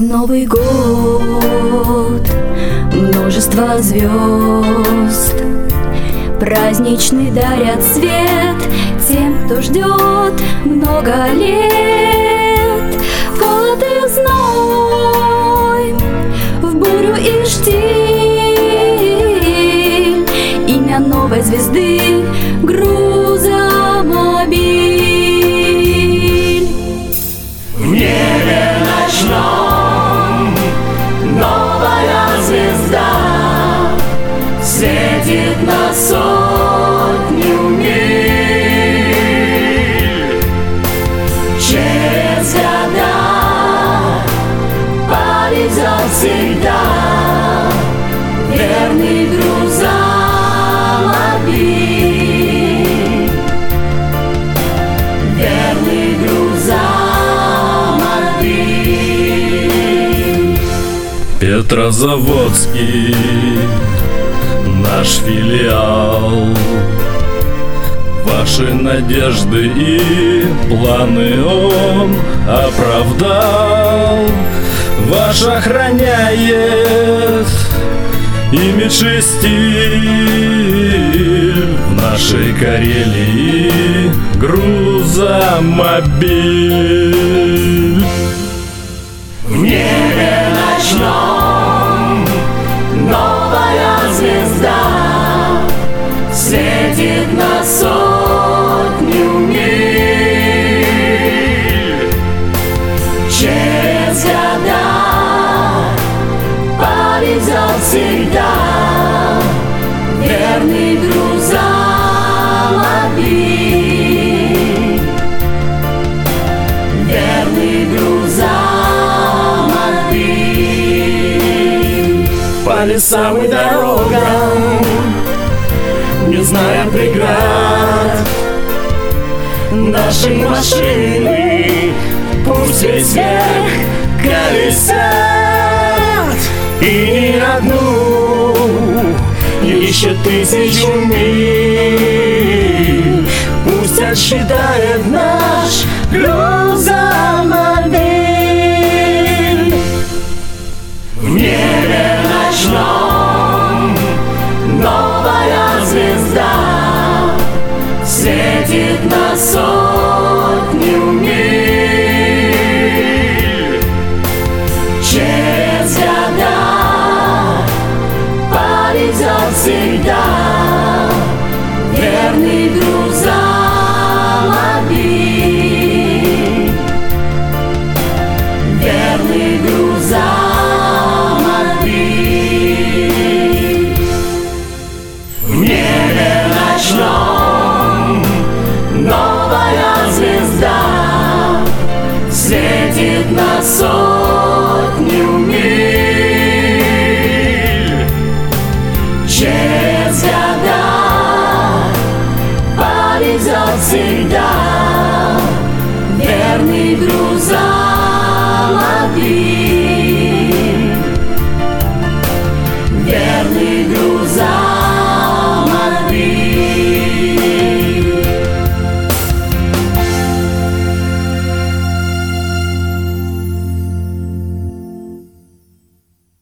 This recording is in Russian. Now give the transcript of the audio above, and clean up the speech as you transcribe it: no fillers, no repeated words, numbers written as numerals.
Новый год, множество звезд праздничный дарят свет тем, кто ждет много лет. В холод и зной, в бурю и штиль, имя новой звезды — Грузомобиль. В небе ночном новая звезда светит на сотню миль. Через года повезет всегда верный грузомобиль. Верный грузомобиль. Петрозаводский наш филиал, ваши надежды и планы он оправдал. Ваш охраняет имидж и стиль в нашей Карелии Грузомобиль. В небе ночном новая звезда светит на сотню миль. Через года повезет всегда верный грузомобиль. Верный грузомобиль. По лесам и дорогам, не зная преград, наши машины пусть весь век колесят. И ни одну, еще тысячу миль пусть отсчитает наш грузомобиль. В небе ночном новая звезда светит на сотню миль. Через года повезет всегда